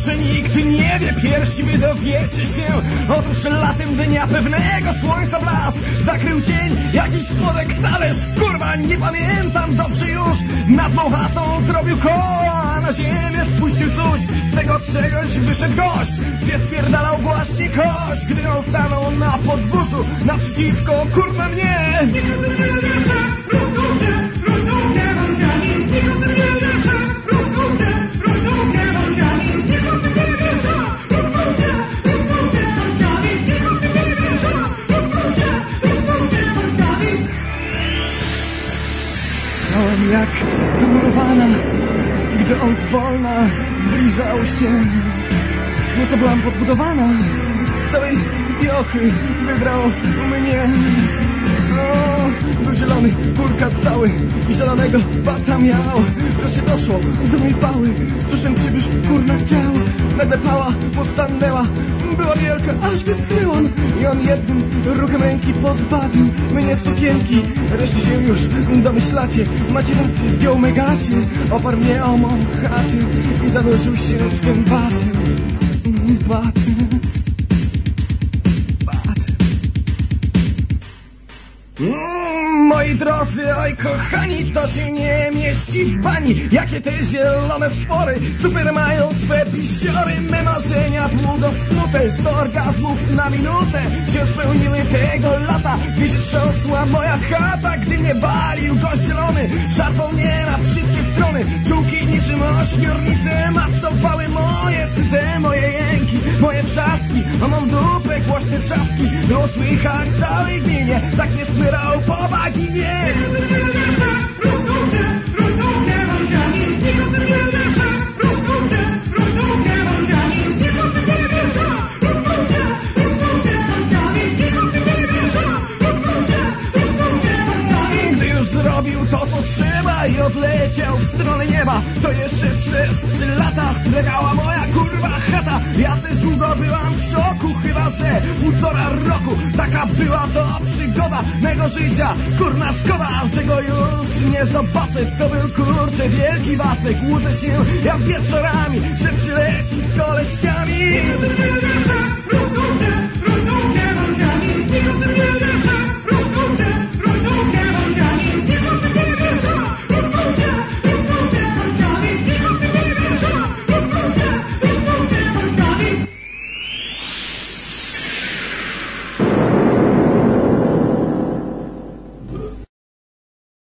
że nikt nie wie, piersi wy dowiecie się. Otóż latem dnia pewnego słońca blask zakrył dzień jakiś słodek talerz. Kurwa, nie pamiętam dobrze już. Nad mą chatą zrobił koła, a na ziemię wpuścił coś. Z tego czegoś wyszedł gość. Pies pierdalał właśnie kość, gdy on stanął na podwórzu naprzeciwko, kurwa, mnie. Stałem jak zamurowana, gdy on zwolna zbliżał się. Nieco byłam podbudowana, z całej wiochy wybrał mnie. Był zielony, kurka cały i zielonego bata miał. Wreszcie doszło do mej pały, duszem przybysz kurna chciał. Nagle pała postanęła, była wielka, aż wyschnęłam. I on jednym ruchem ręki pozbawił mnie sukienki. Reszcie się już domyślacie, macie rację, zdjął me gacie, oparł mnie o mą chatę i zanurzył się w tym batem. Moi drodzy, oj kochani, to się nie mieści w bani. Jakie te zielone stwory super mają swe pisiory. Me marzenia długo snute, 100 orgazmów na minutę się spełniły tego lata, gdy się trząsła moja chata. Gdy mnie balił gość zielony, szarpał mnie na wszystkie strony. Czułki niczym ośmiornicy masowały moje cyce, moje jęki, moje trzaski. A mam dupę, głośne trzaski, było słychać w całej gminie. Tak nie smyrał po baginie. Gdy już zrobił to, co trzeba i odleciał w stronę nieba, to jeszcze przez 3 lata legała moja kurwa chata. Ja też długo byłam w szoku, chyba że 1,5 roku. Taka była to przygoda mego życia. Kurna szkoda, że go już nie zobaczę. To był kurczę wielki wacek. Łudzę się jak wieczorami, że przyleci z kolesiami.